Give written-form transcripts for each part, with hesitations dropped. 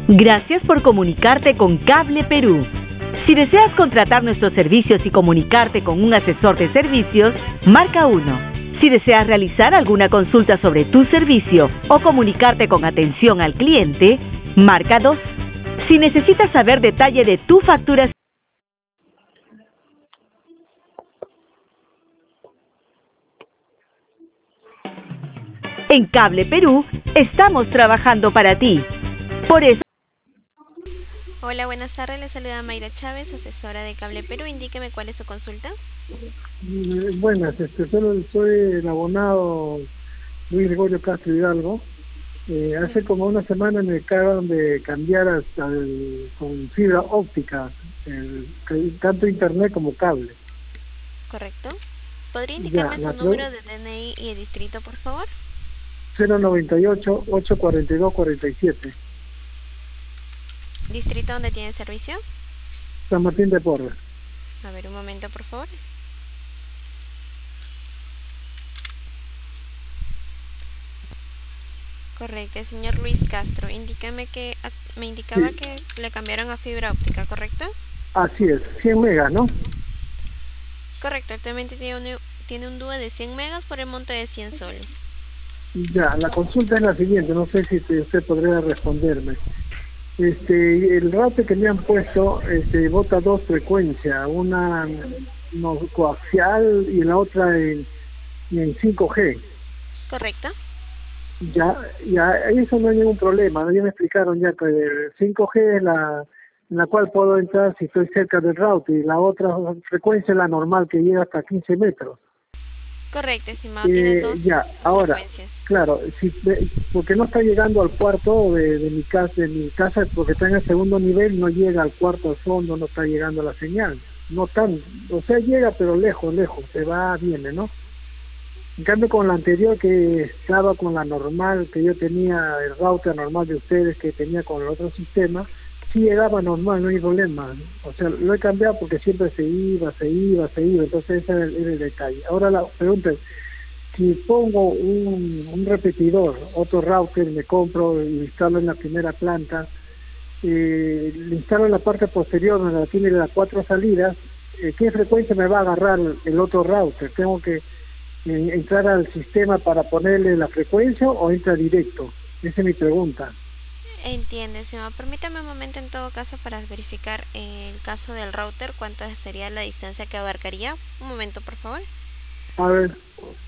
Gracias por comunicarte con Cable Perú. Si deseas contratar nuestros servicios y comunicarte con un asesor de servicios, marca 1. Si deseas realizar alguna consulta sobre tu servicio o comunicarte con atención al cliente, marca 2. Si necesitas saber detalle de tu facturación, en Cable Perú estamos trabajando para ti. Por eso, Hola, buenas tardes. Le saluda Mayra Chávez, asesora de Cable Perú. Indíqueme cuál es su consulta. Buenas, solo soy el abonado Luis Gregorio Castro Hidalgo. Hace como una semana me acaban de cambiar con fibra óptica, tanto internet como cable. Correcto. ¿Podría Ya, indicarme su número de DNI y el distrito, por favor? 098-842-47, ¿Distrito donde tiene servicio? San Martín de Porres. A ver, un momento, por favor. Correcto, el señor Luis Castro. Me indicaba Sí, que le cambiaron a fibra óptica, ¿correcto? así es, 100 megas, ¿no? Correcto, actualmente tiene un dúo de 100 megas por el monto de 100 soles. Ya, la consulta es la siguiente, no sé si usted podría responderme. El router que me han puesto bota dos frecuencias, una no, coaxial y la otra en 5G. ¿Correcto? Ya, eso no hay ningún problema, ¿no? Ya me explicaron ya que el 5G es en la cual puedo entrar si estoy cerca del router, y la otra frecuencia es la normal que llega hasta 15 metros. Correcto, estimado. Tiene dos Ya, ahora, frecuencias. claro, porque no está llegando al cuarto de mi casa, porque está en el segundo nivel, no llega al cuarto al fondo, no está llegando la señal. No tan, o sea, llega pero lejos, se va, viene, ¿no? En cambio con la anterior que estaba con la normal, que yo tenía, el router normal de ustedes que tenía con el otro sistema, sí llegaba normal, no hay problema. O sea, lo he cambiado porque siempre se iba, entonces ese era el detalle. Ahora la pregunta es, si pongo un repetidor, otro router, me compro y lo instalo en la primera planta, lo instalo en la parte posterior donde tiene las 4 salidas, ¿qué frecuencia me va a agarrar el otro router? ¿Tengo que entrar al sistema para ponerle la frecuencia o entra directo? Esa es mi pregunta. Entiende, estimado. Permítame un momento en todo caso para verificar el caso del router, cuánto sería la distancia que abarcaría. Un momento, por favor. A ver,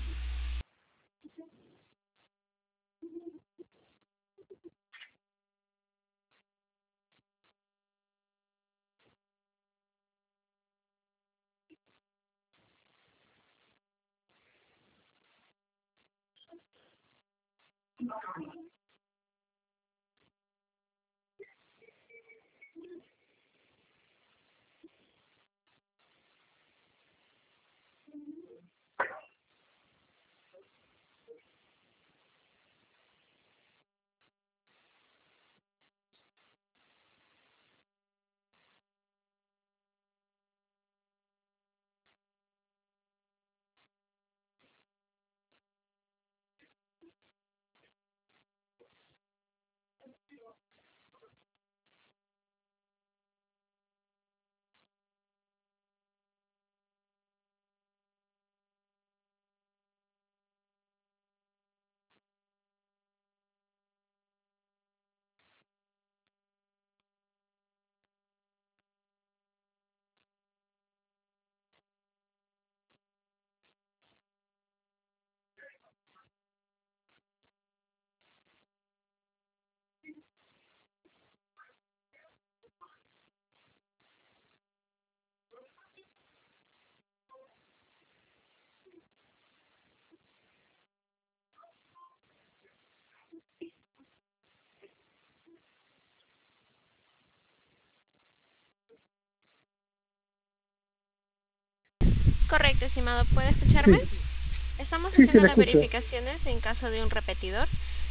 Correcto, estimado. ¿Puede escucharme? sí, Estamos sí, haciendo le las escucho. verificaciones en caso de un repetidor.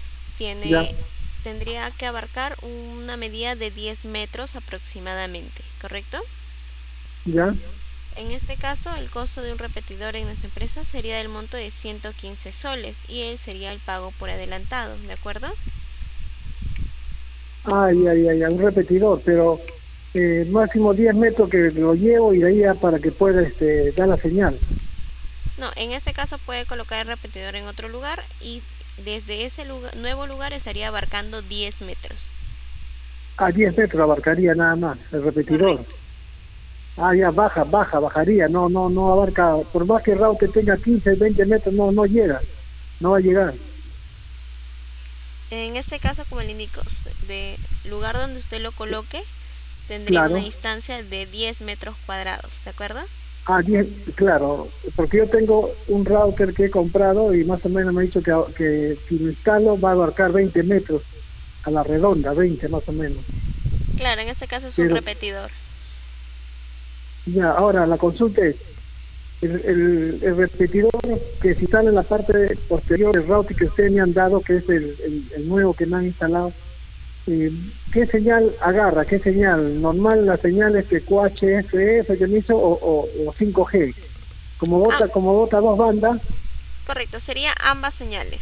Ya, Tendría que abarcar una medida de 10 metros aproximadamente, ¿correcto? ya. En este caso, el costo de un repetidor en nuestra empresa sería del monto de 115 soles y él sería el pago por adelantado, ¿de acuerdo? Un repetidor, pero máximo 10 metros que lo llevo y de ahí ya para que pueda dar la señal. No, en este caso puede colocar el repetidor en otro lugar y desde ese nuevo lugar estaría abarcando 10 metros. 10 metros abarcaría nada más el repetidor. Correcto. Ya bajaría, no abarca, por más que el router tenga 15, 20 metros, no llega, no va a llegar. En este caso, como le indico, de lugar donde usted lo coloque, tendría una Claro. distancia de 10 metros cuadrados, ¿de acuerdo? 10, claro, porque yo tengo un router que he comprado y más o menos me ha dicho que si lo instalo va a abarcar 20 metros a la redonda, 20 más o menos. Claro, en este caso es un Pero repetidor. ya, ahora la consulta es, el repetidor que se instala en la parte posterior del router que ustedes me han dado, que es el nuevo que me han instalado, ¿qué señal agarra? ¿Qué señal? ¿Normal la señal es que QHFS que me hizo o 5G? Como bota dos bandas, Correcto, sería ambas señales.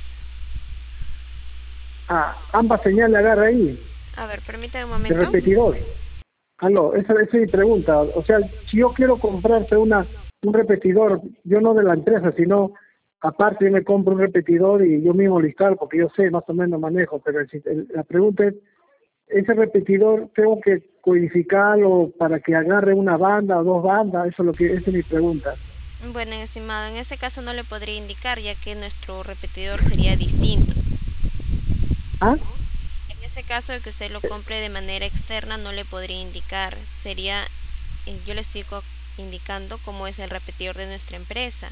ambas señales agarra ahí, A ver, permítame un de momento. repetidor. Esa es mi pregunta. O sea, si yo quiero comprarte un repetidor, yo no de la empresa, sino aparte yo me compro un repetidor y yo mismo lo instalo porque yo sé, más o menos manejo, pero la pregunta es, ¿ese repetidor tengo que codificarlo para que agarre una banda o dos bandas? Esa es mi pregunta. Bueno, estimado, en este caso no le podría indicar ya que nuestro repetidor sería distinto. ¿Ah? En ese caso de que usted lo compre de manera externa no le podría indicar. Sería, yo le estoy indicando cómo es el repetidor de nuestra empresa.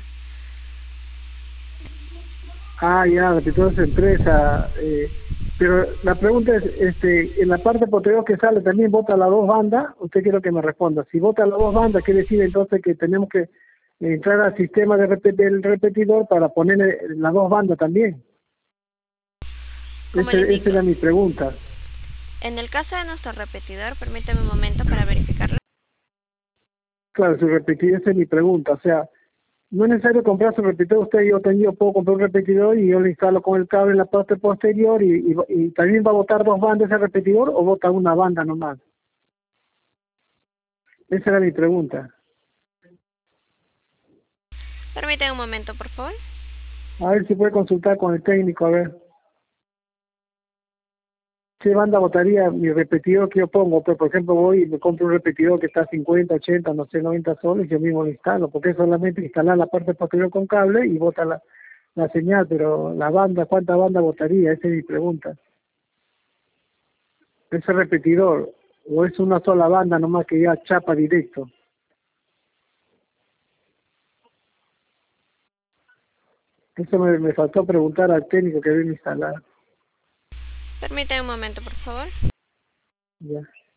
Repetidor de empresa. Pero la pregunta es, en la parte posterior que sale también vota las dos bandas. Usted quiero que me responda. Si vota las dos bandas, ¿qué decide entonces que tenemos que entrar al sistema del repetidor para ponerle las dos bandas también? Como le Esa indico, era mi pregunta. en el caso de nuestro repetidor, permítame un momento para verificarlo. Claro, su repetidor, esa es mi pregunta. O sea, no es necesario comprar su repetidor. Yo puedo comprar un repetidor y yo lo instalo con el cable en la parte posterior y también va a botar dos bandas ese repetidor o bota una banda nomás. Esa era mi pregunta. Permítame un momento, por favor. A ver si puede consultar con el técnico, a ver qué banda botaría mi repetidor que yo pongo. Pues, por ejemplo, voy y me compro un repetidor que está a 50, 80, no sé, 90 soles y yo mismo lo instalo, porque es solamente instalar la parte posterior con cable y bota la señal, pero la banda, ¿cuánta banda botaría? Esa es mi pregunta. Ese repetidor, o es una sola banda nomás que ya chapa directo. Eso me faltó preguntar al técnico que viene a instalar. Permítame un momento, por favor. Ya.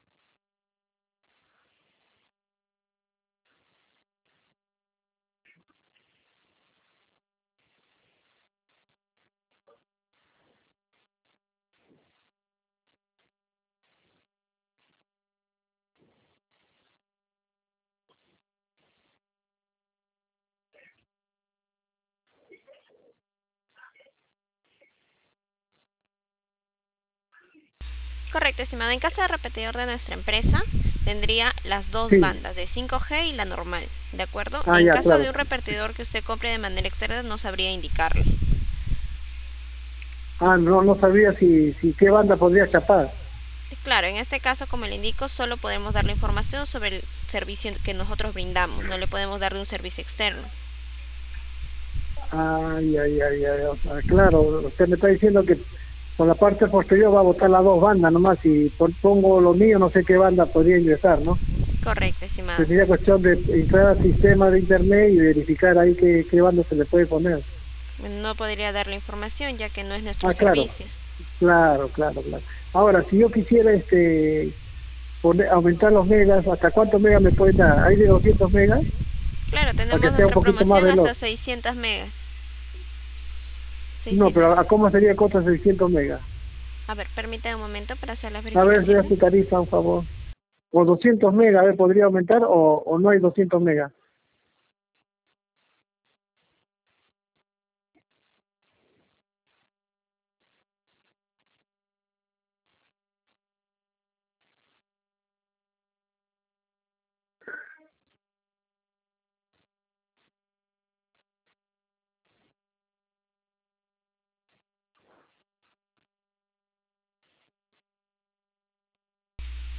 Correcto, estimado. En caso de repetidor de nuestra empresa, tendría las dos Sí. bandas, de 5G y la normal, ¿de acuerdo? En Ya, caso claro. de un repetidor que usted compre de manera externa, no sabría indicarle. No sabía si qué banda podría chapar. Claro, en este caso, como le indico, solo podemos darle información sobre el servicio que nosotros brindamos, no le podemos dar de un servicio externo. O sea, claro, usted me está diciendo que por la parte posterior va a botar las dos bandas nomás. Si pongo lo mío, no sé qué banda podría ingresar, ¿no? Correcto, estimado. Sería cuestión de entrar al sistema de internet y verificar ahí qué banda se le puede poner. No podría darle información ya que no es nuestro Claro, servicio. claro. Ahora, si yo quisiera aumentar los megas, ¿hasta cuántos megas me pueden dar? ¿Hay de 200 megas? Claro, Para tenemos que sea un nuestra poquito más promoción hasta veloz. 600 megas. No, 600. pero ¿a cómo sería el costo de 600 megas? A ver, permítame un momento para hacer las A ver, vea verificaciones. su tarifa, por favor. O 200 megas, a ver, ¿podría aumentar o no hay 200 megas?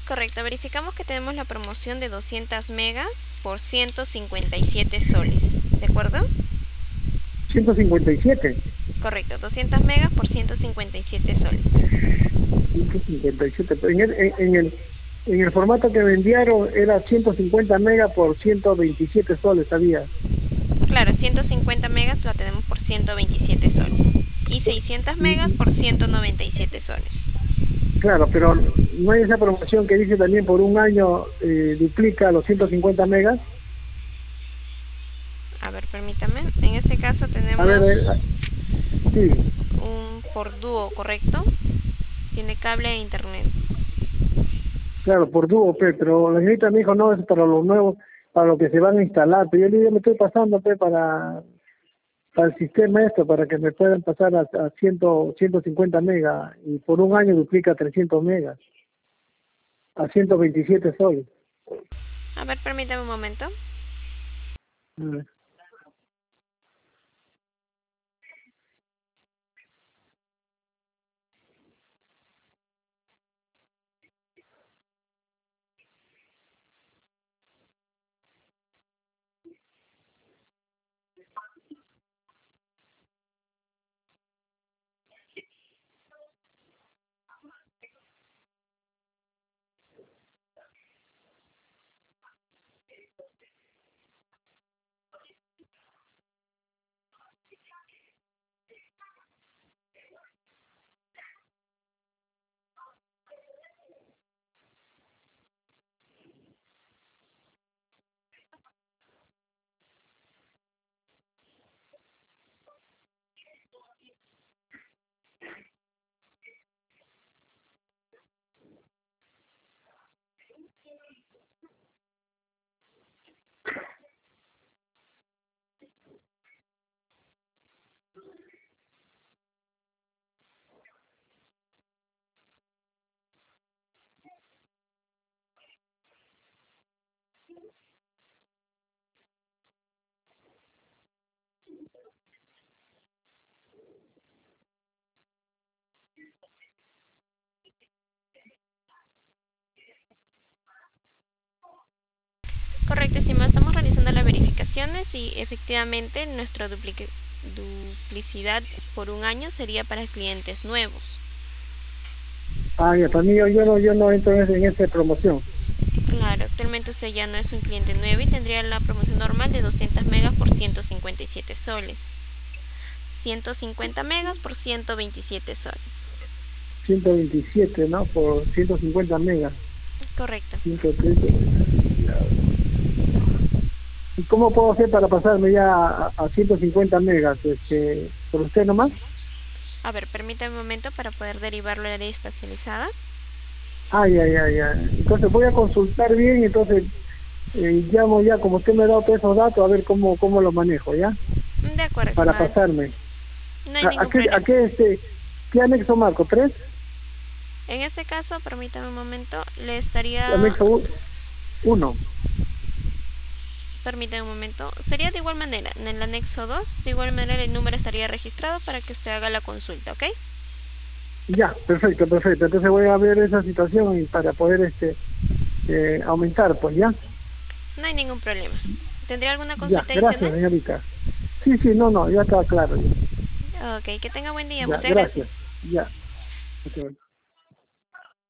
Correcto, verificamos que tenemos la promoción de 200 megas por 157 soles, ¿de acuerdo? 157. Correcto, 200 megas por 157 soles. 157. En el formato que me enviaron era 150 megas por 127 soles, sabía. Claro, 150 megas la tenemos por 127 soles. Y 600 megas por 197 soles. Claro, pero no hay esa promoción que dice también por un año duplica los 150 megas. A ver, permítame. En este caso tenemos A ver, sí. un por dúo, ¿correcto? Tiene cable e internet. Claro, por dúo, pero la señorita me dijo, no, es para los nuevos, para lo que se van a instalar. Pero yo le dije, me estoy pasando para el sistema esto, para que me puedan pasar a 150 megas. Y por un año duplica 300 megas. A 127 soles. A ver, permítame un momento. A ver. Correcto, estimado, estamos realizando las verificaciones y efectivamente nuestra duplicidad por un año sería para clientes nuevos. Ah, ya, para mí yo no entro en esa promoción. Claro, actualmente usted ya no es un cliente nuevo y tendría la promoción normal de 200 megas por 157 soles. 150 megas por 127 soles. 127, ¿no? Por 150 megas. Correcto. 130. ¿Y cómo puedo hacer para pasarme ya a 150 megas? ¿Por usted nomás? A ver, permítame un momento para poder derivarlo a la ley especializada. Ya. Entonces voy a consultar bien, entonces llamo ya, como usted me ha dado todos esos datos, a ver cómo lo manejo, ¿ya? De acuerdo. Para pasarme. No hay ningún problema. ¿Qué anexo marco? ¿3? En este caso, permítame un momento, le estaría... Anexo 1. Permítame un momento. Sería de igual manera, en el anexo 2, de igual manera el número estaría registrado para que usted haga la consulta, ¿ok? Ya, perfecto. Entonces voy a ver esa situación y para poder aumentar, pues, ¿ya? No hay ningún problema. ¿Tendría alguna consulta ya, gracias, adicional? señorita. Sí, no, ya está claro. Ok, que tenga buen día. Ya, Muchas gracias. Ya. Okay.